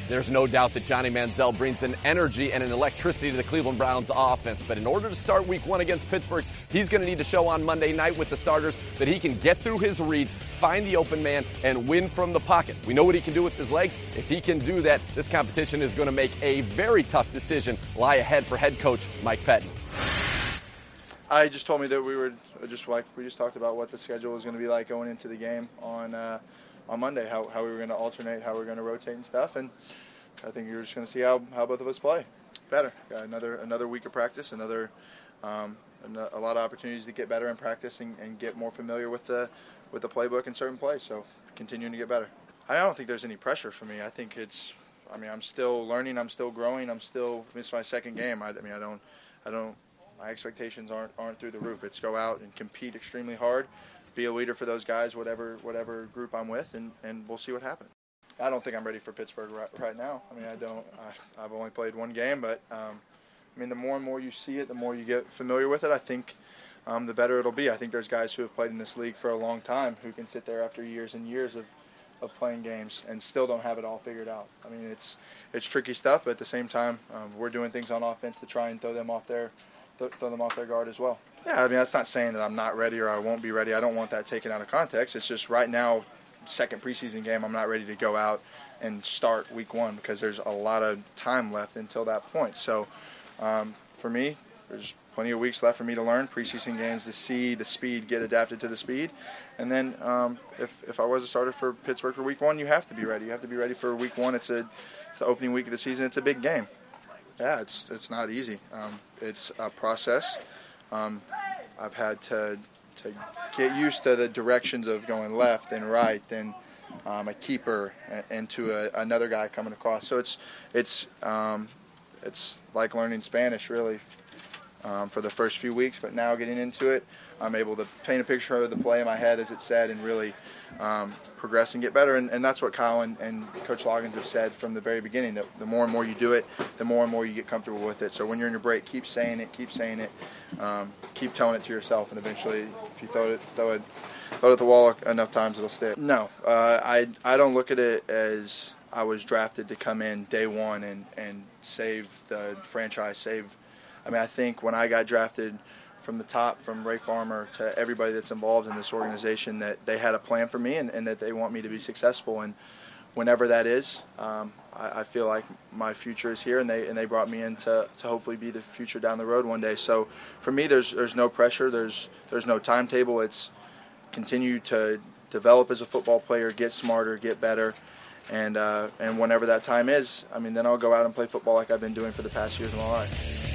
There's no doubt that Johnny Manziel brings an energy and an electricity to the Cleveland Browns offense. But in order to start week one against Pittsburgh, he's going to need to show on Monday night with the starters that he can get through his reads, find the open man, and win from the pocket. We know what he can do with his legs. If he can do that, this competition is going to make a very tough decision lie ahead for head coach Mike Pettine. I just told me that we just talked about what the schedule was going to be like going into the game on Monday, how we were going to alternate, how we were going to rotate and stuff, and I think you're just going to see how both of us play better. Got another week of practice, a lot of opportunities to get better in practice and get more familiar with the playbook and certain plays. So continuing to get better. I don't think there's any pressure for me. I think I'm still learning, I'm still growing, it's my second game. I don't. My expectations aren't through the roof. It's go out and compete extremely hard, be a leader for those guys, whatever group I'm with, and we'll see what happens. I don't think I'm ready for Pittsburgh right now. I've only played one game, but the more and more you see it, the more you get familiar with it, I think the better it'll be. I think there's guys who have played in this league for a long time who can sit there after years and years of playing games and still don't have it all figured out. It's tricky stuff, but at the same time, we're doing things on offense to try and throw them off their guard as well. Yeah, that's not saying that I'm not ready or I won't be ready. I don't want that taken out of context. It's just right now, second preseason game, I'm not ready to go out and start week one because there's a lot of time left until that point. So for me, there's plenty of weeks left for me to learn preseason games, to see the speed, get adapted to the speed. And then if I was a starter for Pittsburgh for week one, you have to be ready. You have to be ready for week one. It's the opening week of the season. It's a big game. Yeah, it's not easy. It's a process. I've had to get used to the directions of going left and right, and a keeper and to another guy coming across. So it's like learning Spanish really for the first few weeks. But now getting into it, I'm able to paint a picture of the play in my head as it said, and really progress and get better. And that's what Kyle and Coach Loggins have said from the very beginning, that the more and more you do it, the more and more you get comfortable with it. So when you're in your break, keep saying it, keep telling it to yourself, and eventually if you throw it at the wall enough times, it'll stick. No, I don't look at it as I was drafted to come in day one and save the franchise, I think when I got drafted from the top, from Ray Farmer to everybody that's involved in this organization, that they had a plan for me and that they want me to be successful. And whenever that is, I feel like my future is here, and they brought me in to hopefully be the future down the road one day. So for me, there's no pressure, there's no timetable. It's continue to develop as a football player, get smarter, get better, and whenever that time is, then I'll go out and play football like I've been doing for the past years of my life.